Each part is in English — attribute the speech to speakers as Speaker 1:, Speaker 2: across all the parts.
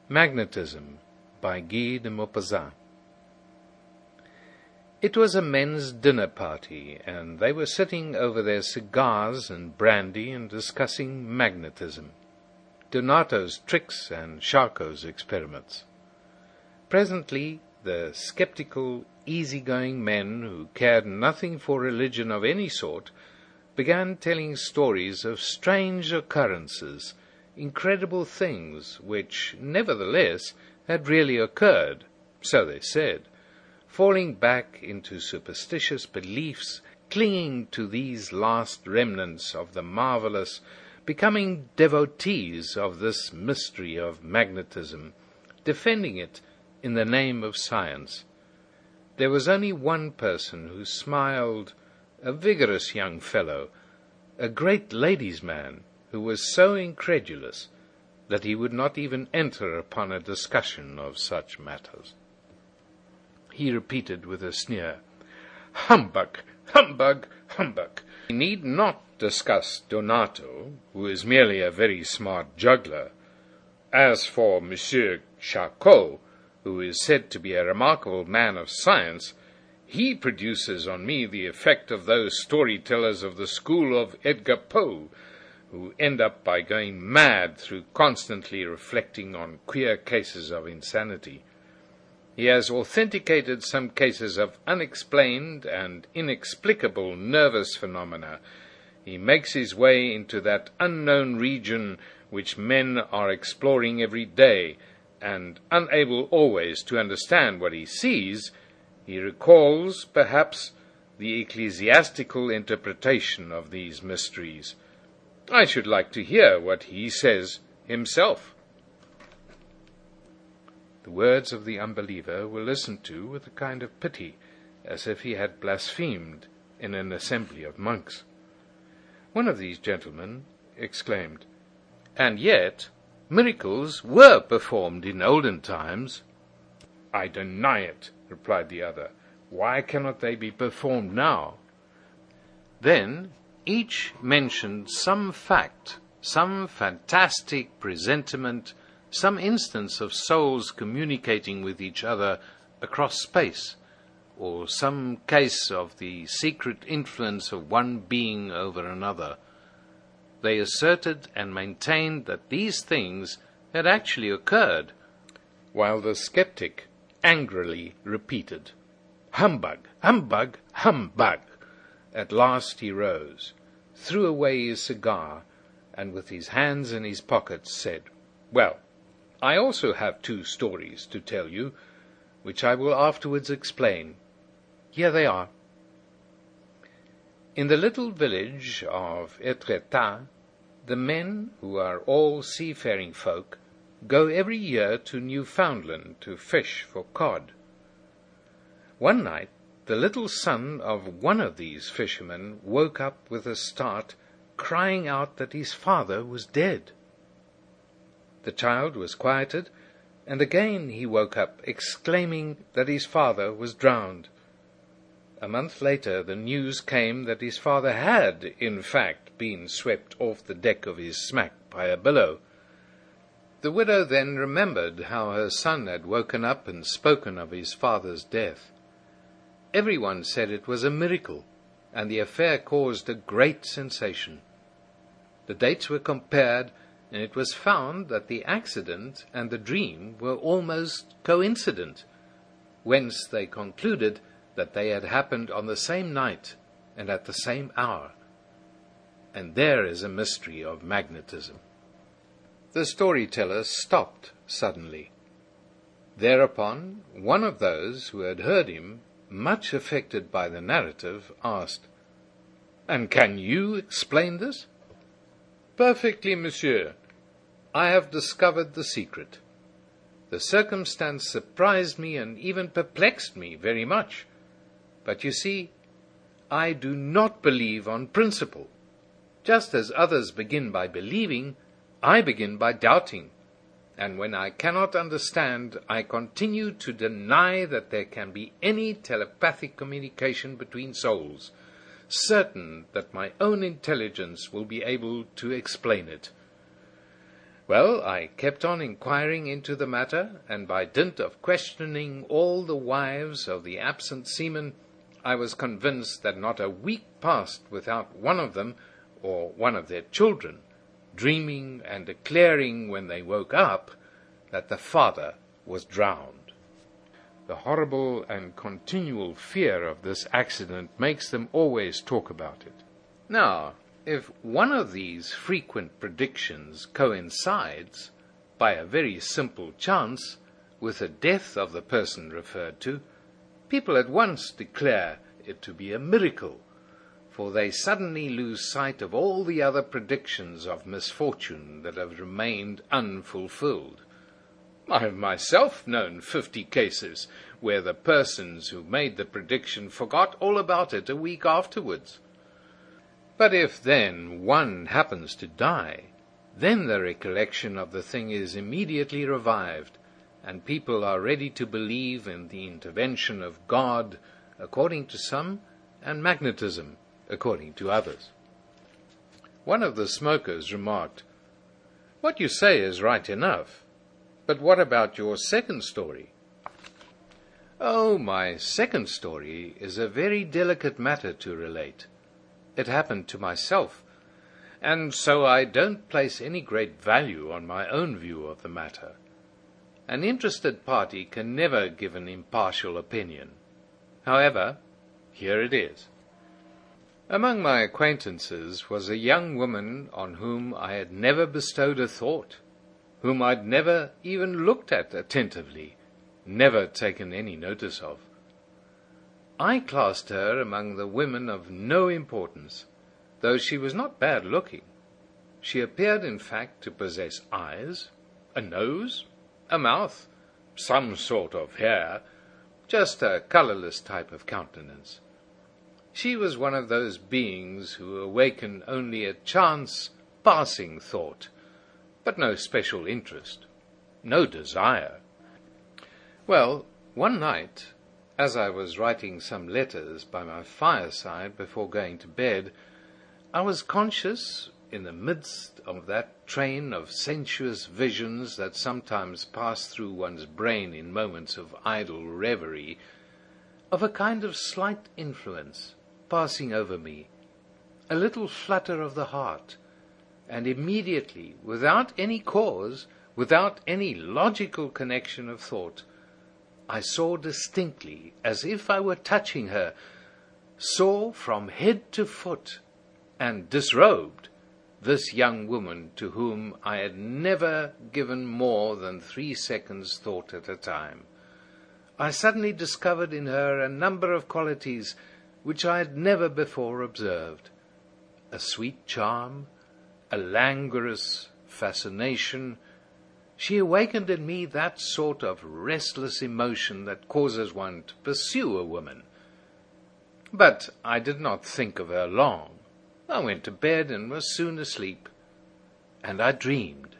Speaker 1: Magnetism by Guy de Maupassant. It was a men's dinner party, and they were sitting over their cigars and brandy and discussing magnetism, Donato's tricks and Charcot's experiments. Presently, the sceptical, easy-going men who cared nothing for religion of any sort began telling stories of strange occurrences, incredible things which, nevertheless, had really occurred, so they said, falling back into superstitious beliefs, clinging to these last remnants of the marvelous, becoming devotees of this mystery of magnetism, defending it in the name of science. There was only one person who smiled, a vigorous young fellow, a great ladies' man, who was so incredulous that he would not even enter upon a discussion of such matters. He repeated with a sneer, "Humbug, humbug, humbug! We need not discuss Donato, who is merely a very smart juggler. As for Monsieur Charcot, who is said to be a remarkable man of science, he produces on me the effect of those storytellers of the school of Edgar Poe, who end up by going mad through constantly reflecting on queer cases of insanity. He has authenticated some cases of unexplained and inexplicable nervous phenomena. He makes his way into that unknown region which men are exploring every day, and unable always to understand what he sees, he recalls, perhaps, the ecclesiastical interpretation of these mysteries. I should like to hear what he says himself." The words of the unbeliever were listened to with a kind of pity, as if he had blasphemed in an assembly of monks. One of these gentlemen exclaimed, "And yet miracles were performed in olden times." "I deny it," replied the other. "Why cannot they be performed now?" Then each mentioned some fact, some fantastic presentiment, some instance of souls communicating with each other across space, or some case of the secret influence of one being over another. They asserted and maintained that these things had actually occurred, while the skeptic angrily repeated, "Humbug, humbug, humbug!" At last he rose, threw away his cigar, and with his hands in his pockets said, "Well, I also have 2 stories to tell you, which I will afterwards explain. Here they are. In the little village of Etretat, the men, who are all seafaring folk, go every year to Newfoundland to fish for cod. One night, the little son of one of these fishermen woke up with a start, crying out that his father was dead. The child was quieted, and again he woke up, exclaiming that his father was drowned. A month later the news came that his father had, in fact, been swept off the deck of his smack by a billow. The widow then remembered how her son had woken up and spoken of his father's death. Everyone said it was a miracle, and the affair caused a great sensation. The dates were compared, and it was found that the accident and the dream were almost coincident, whence they concluded that they had happened on the same night and at the same hour. And there is a mystery of magnetism. The storyteller stopped suddenly. Thereupon, one of those who had heard him, much affected by the narrative, asked, "And can you explain this?" "Perfectly, monsieur. I have discovered the secret. The circumstance surprised me and even perplexed me very much. But you see, I do not believe on principle. Just as others begin by believing, I begin by doubting. And when I cannot understand, I continue to deny that there can be any telepathic communication between souls, certain that my own intelligence will be able to explain it. Well, I kept on inquiring into the matter, and by dint of questioning all the wives of the absent seamen, I was convinced that not a week passed without one of them, or one of their children, dreaming and declaring when they woke up that the father was drowned. The horrible and continual fear of this accident makes them always talk about it. Now, if one of these frequent predictions coincides, by a very simple chance, with the death of the person referred to, people at once declare it to be a miracle, for they suddenly lose sight of all the other predictions of misfortune that have remained unfulfilled. I have myself known 50 cases where the persons who made the prediction forgot all about it a week afterwards. But if then one happens to die, then the recollection of the thing is immediately revived, and people are ready to believe in the intervention of God, according to some, and magnetism, according to others. One of the smokers remarked, "What you say is right enough, but what about your second story?" "Oh, my second story is a very delicate matter to relate. It happened to myself, and so I don't place any great value on my own view of the matter. An interested party can never give an impartial opinion. However, here it is. Among my acquaintances was a young woman on whom I had never bestowed a thought, whom I'd never even looked at attentively, never taken any notice of. I classed her among the women of no importance, though she was not bad looking. She appeared, in fact, to possess eyes, a nose, a mouth, some sort of hair, just a colourless type of countenance. She was one of those beings who awaken only a chance, passing thought, but no special interest, no desire. Well, one night, as I was writing some letters by my fireside before going to bed, I was conscious, in the midst of that train of sensuous visions that sometimes pass through one's brain in moments of idle reverie, of a kind of slight influence passing over me, a little flutter of the heart, and immediately, without any cause, without any logical connection of thought, I saw distinctly, as if I were touching her, saw from head to foot, and disrobed, this young woman to whom I had never given more than 3 seconds' thought at a time. I suddenly discovered in her a number of qualities which I had never before observed: a sweet charm, a languorous fascination. She awakened in me that sort of restless emotion that causes one to pursue a woman. But I did not think of her long. I went to bed and was soon asleep, and I dreamed.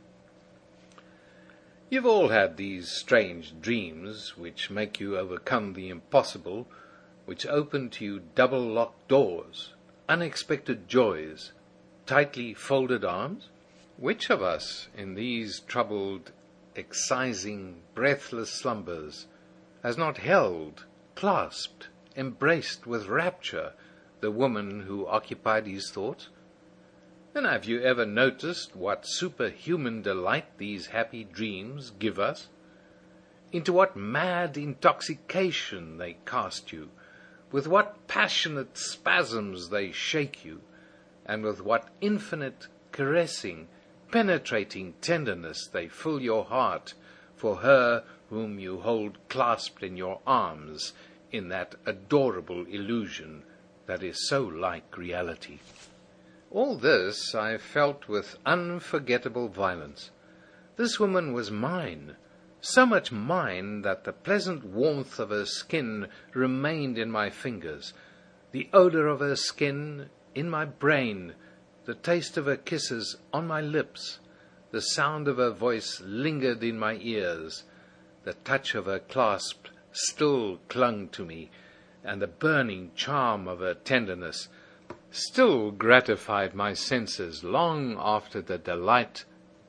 Speaker 1: You've all had these strange dreams which make you overcome the impossible, which open to you double-locked doors, unexpected joys, tightly folded arms? Which of us, in these troubled, excising, breathless slumbers, has not held, clasped, embraced with rapture the woman who occupied his thoughts? And have you ever noticed what superhuman delight these happy dreams give us? Into what mad intoxication they cast you, with what passionate spasms they shake you, and with what infinite caressing, penetrating tenderness they fill your heart for her whom you hold clasped in your arms in that adorable illusion that is so like reality. All this I felt with unforgettable violence. This woman was mine, so much mine that the pleasant warmth of her skin remained in my fingers, the odor of her skin in my brain, the taste of her kisses on my lips, the sound of her voice lingered in my ears, the touch of her clasp still clung to me, and the burning charm of her tenderness still gratified my senses long after the delight but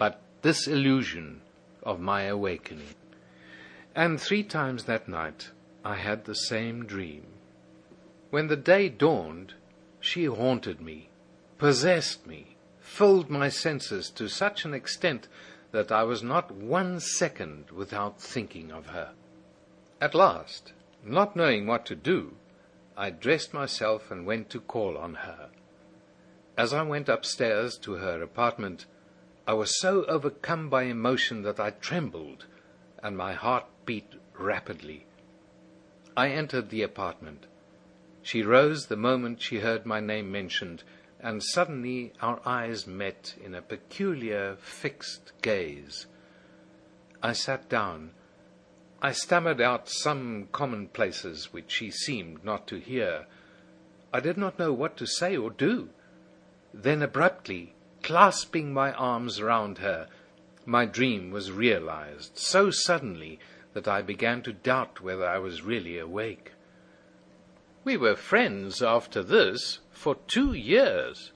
Speaker 1: disillusion of my awakening. And 3 times that night I had the same dream. When the day dawned, she haunted me, possessed me, filled my senses to such an extent that I was not 1 second without thinking of her. At last, not knowing what to do, I dressed myself and went to call on her. As I went upstairs to her apartment, I was so overcome by emotion that I trembled, and my heart beat rapidly. I entered the apartment. She rose the moment she heard my name mentioned, and suddenly our eyes met in a peculiar, fixed gaze. I sat down. I stammered out some commonplaces which she seemed not to hear. I did not know what to say or do. Then abruptly, clasping my arms round her, my dream was realized so suddenly that I began to doubt whether I was really awake. We were friends after this for 2 years.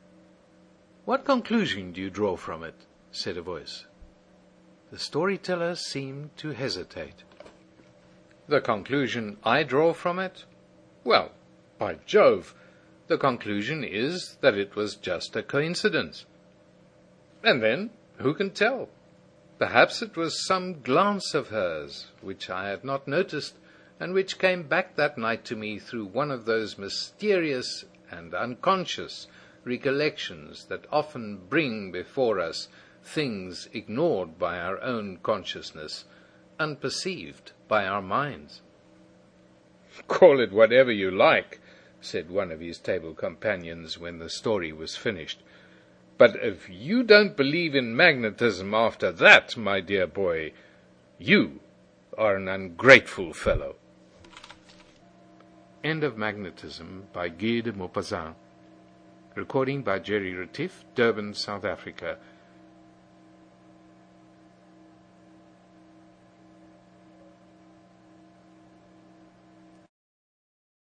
Speaker 1: What conclusion do you draw from it? Said a voice. The storyteller seemed to hesitate. The conclusion I draw from it? Well, by Jove, the conclusion is that it was just a coincidence. And then, who can tell? Perhaps it was some glance of hers which I had not noticed, and which came back that night to me through one of those mysterious and unconscious recollections that often bring before us things ignored by our own consciousness, unperceived by our minds. Call it whatever you like, said one of his table companions when the story was finished. But if you don't believe in magnetism after that, my dear boy, you are an ungrateful fellow. End of Magnetism by Guy de Maupassant. Recording by Jerry Retief, Durban, South Africa.